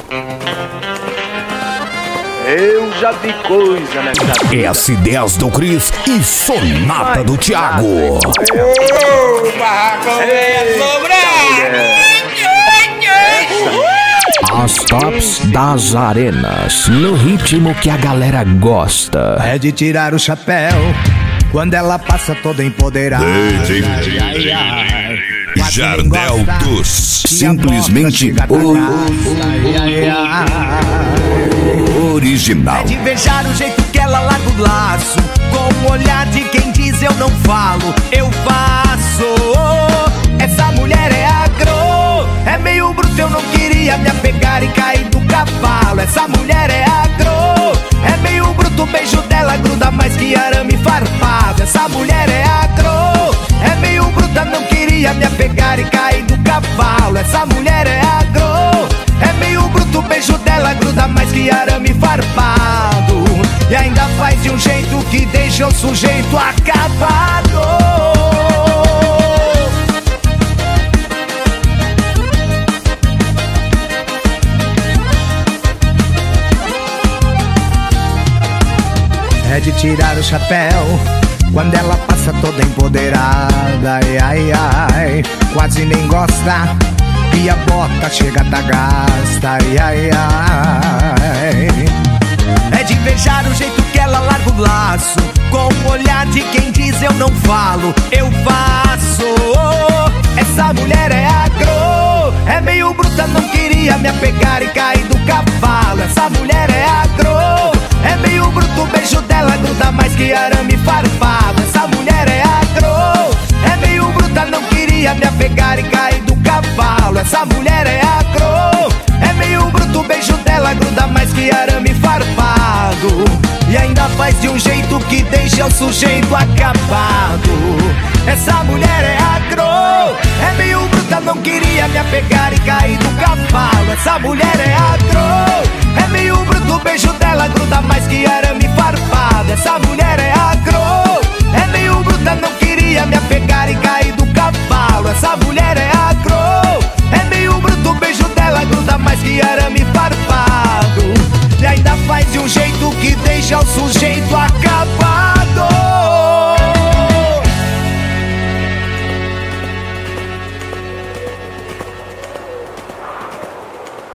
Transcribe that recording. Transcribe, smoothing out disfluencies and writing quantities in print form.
Eu já vi coisa nessa vida. S10 do Cris e Sonata do Thiago. Ô, barracão é sobrado. As tops das arenas, no ritmo que a galera gosta. É de tirar o chapéu quando ela passa toda empoderada. Jardel dos simplesmente original. É de beijar o jeito que ela larga o laço, com o olhar de quem diz eu não falo, eu faço. Essa mulher é agro, é meio bruto, eu não queria me apegar e cair do cavalo. Essa mulher é agro, é meio bruto, o beijo dela gruda mais que arame farpado. Essa mulher é agro, é meio bruta, não queria me apegar e cair do cavalo. Essa mulher é agro, é meio bruto, o beijo dela gruda mais que arame farpado. E ainda faz de um jeito que deixa o sujeito acabado. É de tirar o chapéu quando ela passa toda empoderada. Ai, ai, ai, quase nem gosta e a bota chega a tá gasta. Ai, ai, ai. É de beijar o jeito que ela larga o laço, com o olhar de quem diz eu não falo, eu faço. Essa mulher é agro, é meio bruta, não queria me apegar e cair do cavalo. Essa mulher é agro, é meio bruto, o beijo dela gruda mais que arame farpado. Essa mulher é agro, é meio bruta, não queria me apegar e cair do cavalo. Essa mulher é agro, é meio bruto, o beijo dela gruda mais que arame farpado. E ainda faz de um jeito que deixa o sujeito acabado. Essa mulher é agro, é meio bruta, não queria me apegar e cair do cavalo. Essa mulher